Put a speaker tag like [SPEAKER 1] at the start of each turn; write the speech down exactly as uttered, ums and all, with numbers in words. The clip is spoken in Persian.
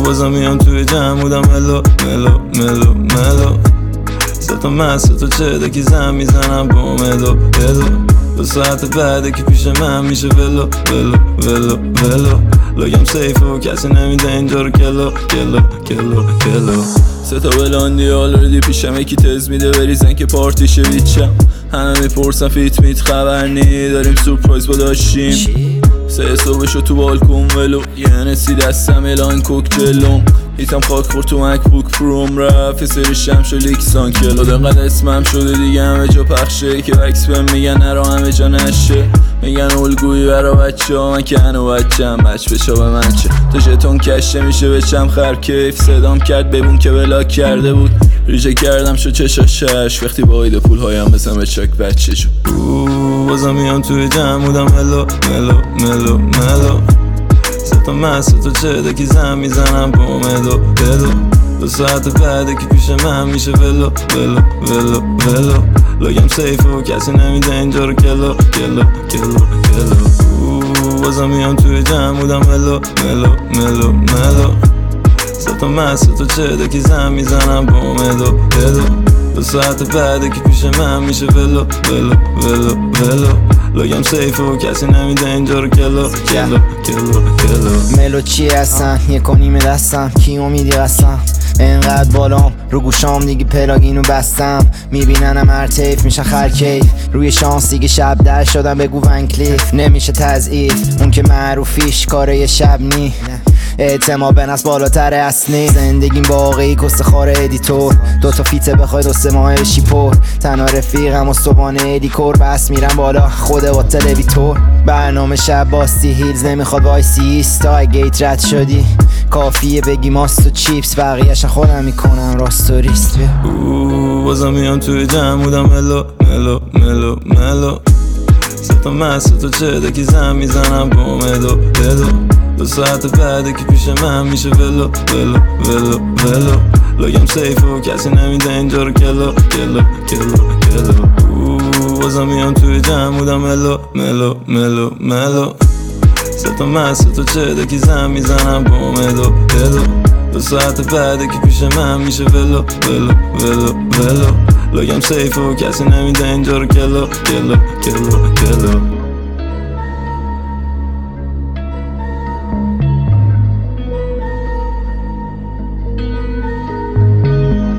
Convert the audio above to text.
[SPEAKER 1] بازم میام توی جمع بودم ملو ملو ملو ملو ستا من ستا چه که زن میزنم با ملو ملو دو ساعت بعده که پیش من میشه ولو ولو ولو ولو لگم سیفه و کسی نمیده اینجا رو کلو کلو کلو کلو ستا بلاندی آلردی پیشم یکی تز میده بریزن که پارتیشه ویچم همه میپرسن فیت میت خبر نی داریم سورپرایز با داشتیم سه صبحشو تو بالکن ولو یه نسی دستم الان کوکتلوم هیتم خاک خورد تو مکبوک پروم رفت سری شمشو لیکسان کلو دقیقا اسمم شده دیگه همه جا پخشه که وکس بهم میگن نرا همه جا نشه میگن الگویی برا بچه ها من که هنو بچم بچ بچا به من چه تا جتون کشه میشه بچم خر کیف صدام کرد ببون که بلاک کرده بود ریجه کردم شو چشا شش وقتی با ایده پول هایم بزن به چک بچه شو بازم میام توی جمع بودم ملو ملو ملو ملو ستا من ستا چه که زن میزنم با ملو ملو دو ساعت بعده که پیش من میشه ولو ولو ولو ولو لگم سیفه و کسی نمیده اینجا رو کلو کلو کلو کلو بازم میام توی جمع بودم ملو ملو ملو ملو ستا من ستا چه که زن میزنم با ملو ملو دو ساعت بعده که پیش من میشه ولو ولو ولو ولو لگم سیفه و کسی نمیده اینجا رو کلو کلو کلو کلو
[SPEAKER 2] ملو چی هستن یک و نیم دستم کی امیدی هستم انقدر بالام رو گوشام دیگه پلاگینو بستم میبیننم هر تیف میشن خرکیف روی شانس دیگه شب در شدم بگو ونکلیف نمیشه تضعیف اون که معروفیش کاره یه شب نی اعتماد به نفس بالاتر اصلی زندگیم واقعی کست خاره ادیتور دوتا فیته بخوای دو سه ماه شیپور تنها رفیقم و صبحانه ادیکور بس میرم بالا خود با تلویتور برنامه شب باستی هیلز نمیخواد وایسی ایستا گیت رد شدی کافیه بگی ماست و چیپس بقیهش خودم میکنم راست و ریست
[SPEAKER 1] بازم میام توی جمع بودم ملو ملو ملو ملو ستا من ستا چه که زن میزنم با ملو ملو دو ساعت بعده که پیش من میشه ولو ولو ولو ولو لگم سیفه و کسی نمیده اینجا رو کلو کلو کلو کلو بازم میام توی جمع بودم ملو ملو ملو ملو ستا من ستا چه که زن میزنم با ملو ملو دو ساعت بعده که پیش من میشه ولو ولو ولو ولو لگم سیفه و کسی نمیده اینجا رو کلو کلو کلو کلو